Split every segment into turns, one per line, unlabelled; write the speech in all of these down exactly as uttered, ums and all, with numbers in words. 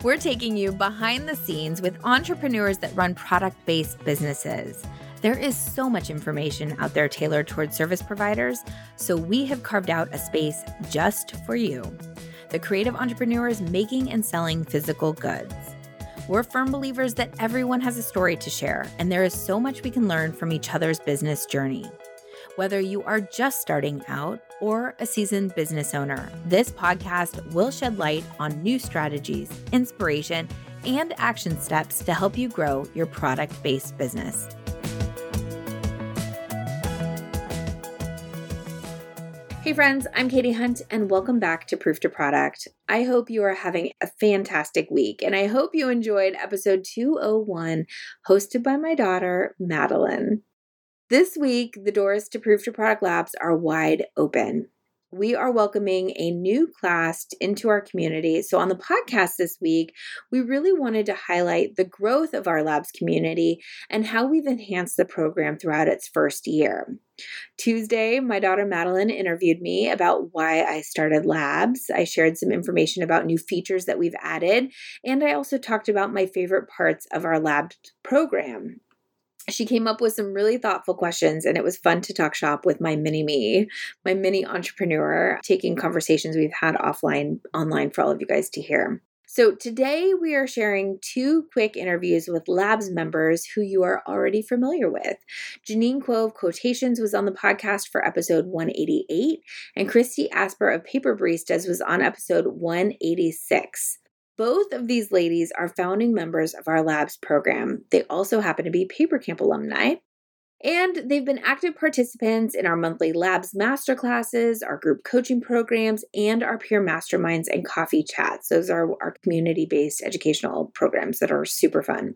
We're taking you behind the scenes with entrepreneurs that run product-based businesses. There is so much information out there tailored towards service providers, so we have carved out a space just for you, the creative entrepreneurs making and selling physical goods. We're firm believers that everyone has a story to share, and there is so much we can learn from each other's business journey. Whether you are just starting out or a seasoned business owner, this podcast will shed light on new strategies, inspiration, and action steps to help you grow your product-based business. Hey friends, I'm Katie Hunt, and welcome back to Proof to Product. I hope you are having a fantastic week, and I hope you enjoyed episode two oh one, hosted by my daughter, Madeline. This week, the doors to Proof to Product Labs are wide open. We are welcoming a new class into our community. So on the podcast this week, we really wanted to highlight the growth of our labs community and how we've enhanced the program throughout its first year. Tuesday, my daughter Madeline interviewed me about why I started labs. I shared some information about new features that we've added, and I also talked about my favorite parts of our labs program. She came up with some really thoughtful questions, and it was fun to talk shop with my mini me, my mini entrepreneur, taking conversations we've had offline, online for all of you guys to hear. So today we are sharing two quick interviews with Labs members who you are already familiar with. Janine Kuo of Quotations was on the podcast for episode one eighty-eight, and Christy Asper of Paper Baristas was on episode one eighty-six. Both of these ladies are founding members of our Labs program. They also happen to be Paper Camp alumni, and they've been active participants in our monthly Labs masterclasses, our group coaching programs, and our peer masterminds and coffee chats. Those are our community-based educational programs that are super fun.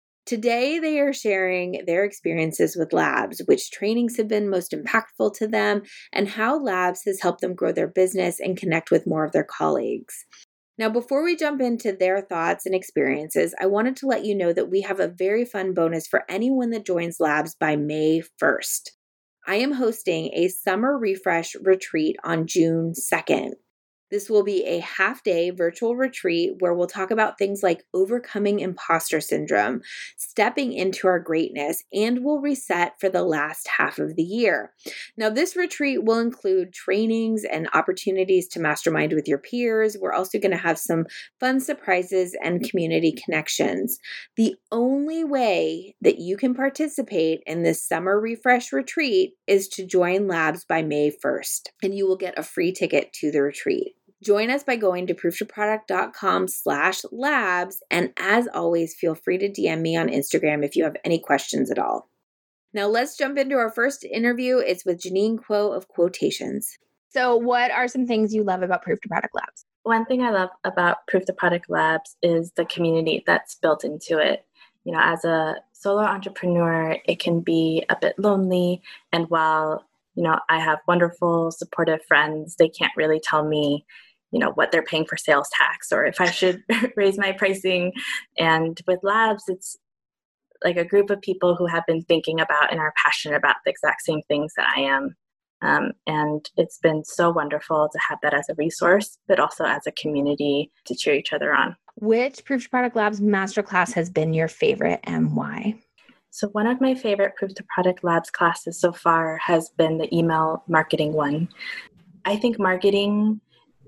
Today, they are sharing their experiences with Labs, which trainings have been most impactful to them, and how Labs has helped them grow their business and connect with more of their colleagues. Now, before we jump into their thoughts and experiences, I wanted to let you know that we have a very fun bonus for anyone that joins Labs by May first. I am hosting a summer refresh retreat on June second. This will be a half-day virtual retreat where we'll talk about things like overcoming imposter syndrome, stepping into our greatness, and we'll reset for the last half of the year. Now, this retreat will include trainings and opportunities to mastermind with your peers. We're also going to have some fun surprises and community connections. The only way that you can participate in this summer refresh retreat is to join Labs by May first, and you will get a free ticket to the retreat. Join us by going to prooftoproduct.com slash labs. And as always, feel free to D M me on Instagram if you have any questions at all. Now let's jump into our first interview. It's with Janine Kuo of Quotations. So what are some things you love about Proof to Product Labs?
One thing I love about Proof to Product Labs is the community that's built into it. You know, as a solo entrepreneur, it can be a bit lonely. And while, you know, I have wonderful, supportive friends, they can't really tell me, you know, what they're paying for sales tax or if I should raise my pricing. And with Labs, it's like a group of people who have been thinking about and are passionate about the exact same things that I am. Um, and it's been so wonderful to have that as a resource, but also as a community to cheer each other on.
Which Proof to Product Labs masterclass has been your favorite and why?
So one of my favorite Proof to Product Labs classes so far has been the email marketing one. I think marketing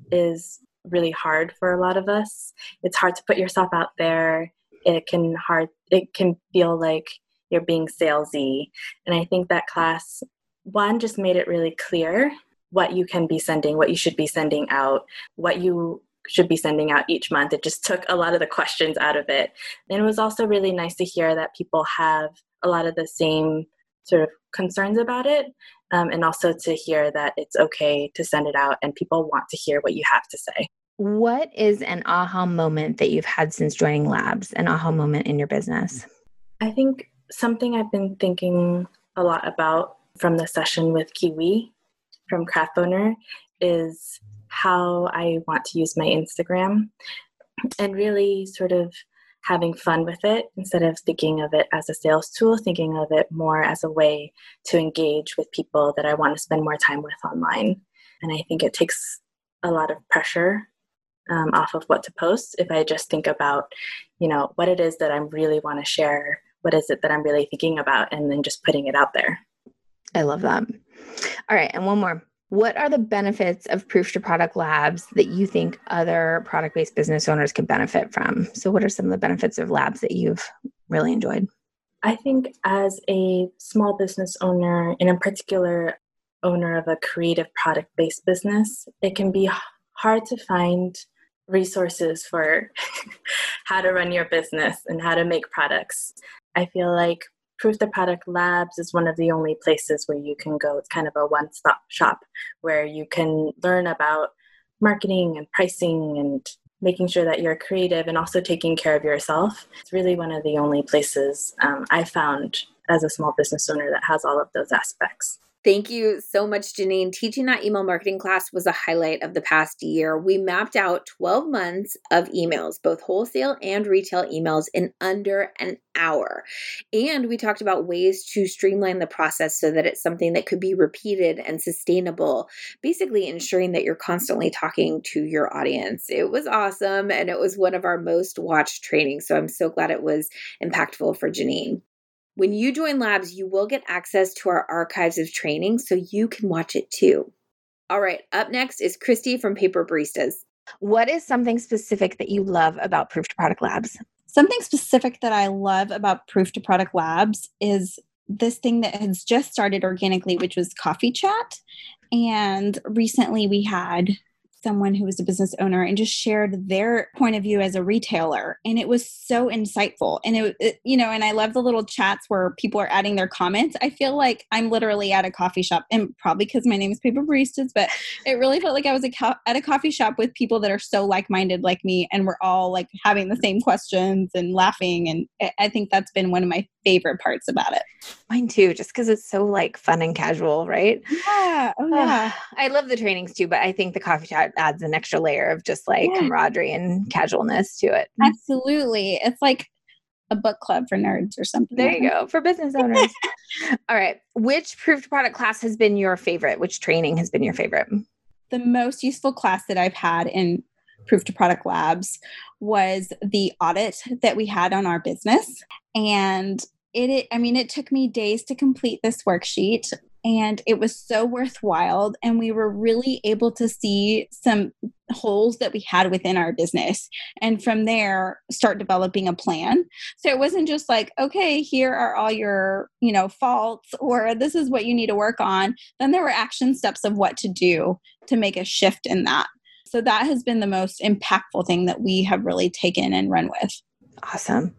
is really hard for a lot of us. It's hard to put yourself out there. It can hard. It can feel like you're being salesy. And I think that class, one, just made it really clear what you can be sending, what you should be sending out, what you should be sending out each month. It just took a lot of the questions out of it. And it was also really nice to hear that people have a lot of the same sort of concerns about it. Um, and also to hear that it's okay to send it out and people want to hear what you have to say.
What is an aha moment that you've had since joining Labs, an aha moment in your business?
I think something I've been thinking a lot about from the session with Kiwi from Craft Boner is how I want to use my Instagram and really sort of having fun with it instead of thinking of it as a sales tool, thinking of it more as a way to engage with people that I want to spend more time with online. And I think it takes a lot of pressure um, off of what to post if I just think about, you know, what it is that I really want to share. What is it that I'm really thinking about? And then just putting it out there.
I love that. All right. And one more. What are the benefits of Proof to Product Labs that you think other product-based business owners could benefit from? So what are some of the benefits of labs that you've really enjoyed?
I think as a small business owner, and in particular, owner of a creative product-based business, it can be hard to find resources for how to run your business and how to make products. I feel like Proof the Product Labs is one of the only places where you can go. It's kind of a one-stop shop where you can learn about marketing and pricing and making sure that you're creative and also taking care of yourself. It's really one of the only places um, I found as a small business owner that has all of those aspects.
Thank you so much, Janine. Teaching that email marketing class was a highlight of the past year. We mapped out twelve months of emails, both wholesale and retail emails, in under an hour. And we talked about ways to streamline the process so that it's something that could be repeated and sustainable, basically ensuring that you're constantly talking to your audience. It was awesome, and it was one of our most watched trainings. So I'm so glad it was impactful for Janine. When you join Labs, you will get access to our archives of training so you can watch it too. All right, up next is Christy from Paper Baristas. What is something specific that you love about Proof to Product Labs?
Something specific that I love about Proof to Product Labs is this thing that has just started organically, which was Coffee Chat. And recently we had someone who was a business owner and just shared their point of view as a retailer. And it was so insightful. And it, it, you know, and I love the little chats where people are adding their comments. I feel like I'm literally at a coffee shop, and probably because my name is Paper Baristas, but it really felt like I was a co- at a coffee shop with people that are so like-minded like me. And we're all like having the same questions and laughing. And I think that's been one of my favorite parts about it.
Mine too, just because it's so like fun and casual, right?
Yeah. Oh yeah.
I love the trainings too, but I think the coffee chat adds an extra layer of just like yeah. camaraderie and casualness to it.
Absolutely. It's like a book club for nerds or something.
There you go. For business owners. All right. Which Proof to Product class has been your favorite? Which training has been your favorite?
The most useful class that I've had in Proof to Product Labs was the audit that we had on our business. And it, it, I mean, it took me days to complete this worksheet, and it was so worthwhile. And we were really able to see some holes that we had within our business. And from there, start developing a plan. So it wasn't just like, okay, here are all your, you know, faults, or this is what you need to work on. Then there were action steps of what to do to make a shift in that. So that has been the most impactful thing that we have really taken and run with.
Awesome.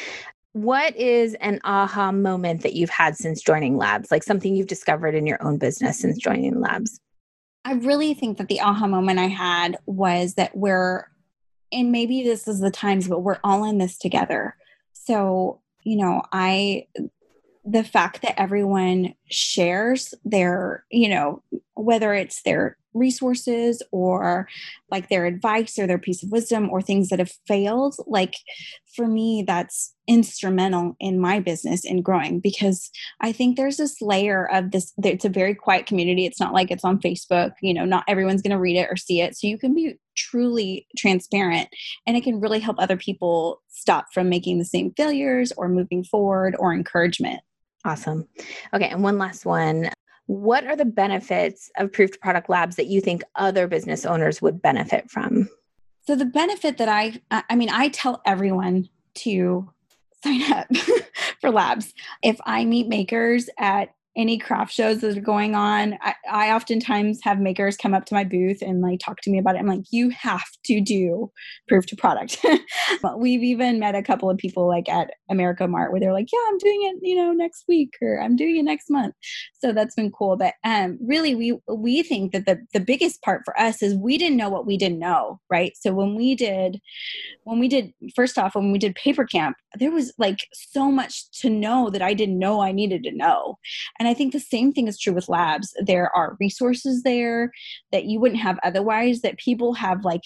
What is an aha moment that you've had since joining Labs? Like something you've discovered in your own business since joining Labs?
I really think that the aha moment I had was that we're, and maybe this is the times, but we're all in this together. So, you know, I, the fact that everyone shares their, you know, whether it's their resources or like their advice or their piece of wisdom or things that have failed, like for me, that's instrumental in my business in growing, because I think there's this layer of this, it's a very quiet community. It's not like it's on Facebook, you know, not everyone's going to read it or see it. So you can be truly transparent, and it can really help other people stop from making the same failures or moving forward, or encouragement.
Awesome. Okay. And one last one. What are the benefits of Proof to Product Labs that you think other business owners would benefit from?
So the benefit that I, I mean, I tell everyone to sign up for Labs. If I meet makers at any craft shows that are going on, I, I oftentimes have makers come up to my booth and like talk to me about it. I'm like, you have to do Proof to Product. We've even met a couple of people like at America Mart where they're like, yeah, I'm doing it, you know, next week, or I'm doing it next month. So that's been cool. But um, really, we we think that the the biggest part for us is we didn't know what we didn't know, right? So when we did, when we did, first off, when we did Paper Camp, there was like so much to know that I didn't know I needed to know. And I think the same thing is true with Labs. There are resources there that you wouldn't have otherwise, that people have like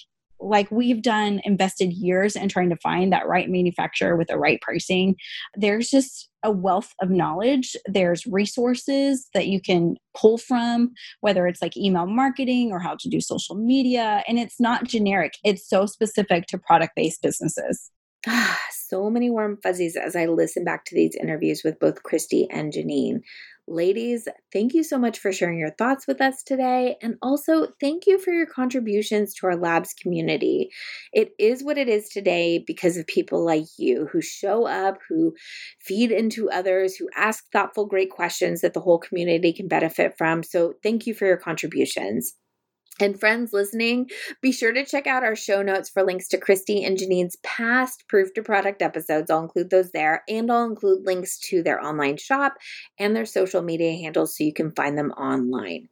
like we've done invested years in trying to find that right manufacturer with the right pricing. There's just a wealth of knowledge. There's resources that you can pull from, whether it's like email marketing or how to do social media. And it's not generic. It's so specific to product-based businesses.
Ah, so many warm fuzzies as I listen back to these interviews with both Christy and Janine. Ladies, thank you so much for sharing your thoughts with us today. And also, thank you for your contributions to our labs community. It is what it is today because of people like you who show up, who feed into others, who ask thoughtful, great questions that the whole community can benefit from. So thank you for your contributions. And friends listening, be sure to check out our show notes for links to Christy and Janine's past Proof to Product episodes. I'll include those there, and I'll include links to their online shop and their social media handles so you can find them online.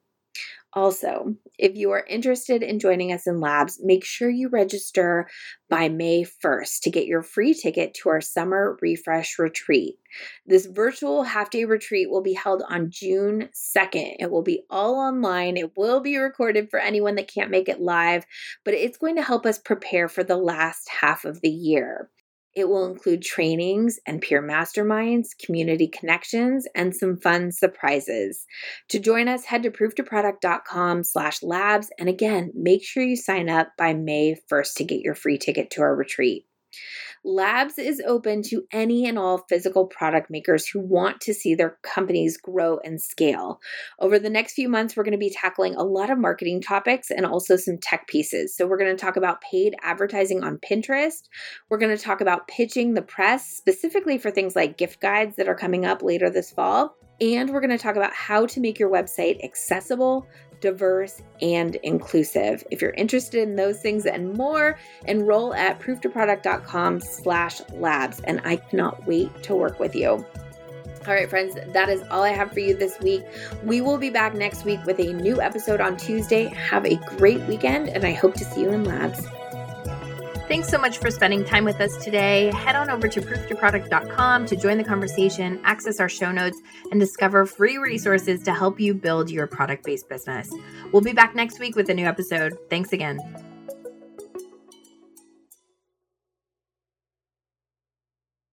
Also, if you are interested in joining us in labs, make sure you register by May first to get your free ticket to our summer refresh retreat. This virtual half-day retreat will be held on June second. It will be all online. It will be recorded for anyone that can't make it live, but it's going to help us prepare for the last half of the year. It will include trainings and peer masterminds, community connections, and some fun surprises. To join us, head to prooftoproduct.com slash labs. And again, make sure you sign up by May first to get your free ticket to our retreat. Labs is open to any and all physical product makers who want to see their companies grow and scale. Over the next few months, we're going to be tackling a lot of marketing topics and also some tech pieces. So we're going to talk about paid advertising on Pinterest. We're going to talk about pitching the press, specifically for things like gift guides that are coming up later this fall. And we're going to talk about how to make your website accessible, diverse, and inclusive. If you're interested in those things and more, enroll at prooftoproduct.com slash labs. And I cannot wait to work with you. All right, friends, that is all I have for you this week. We will be back next week with a new episode on Tuesday. Have a great weekend, and I hope to see you in labs. Thanks so much for spending time with us today. Head on over to proof to product dot com to join the conversation, access our show notes, and discover free resources to help you build your product-based business. We'll be back next week with a new episode. Thanks again.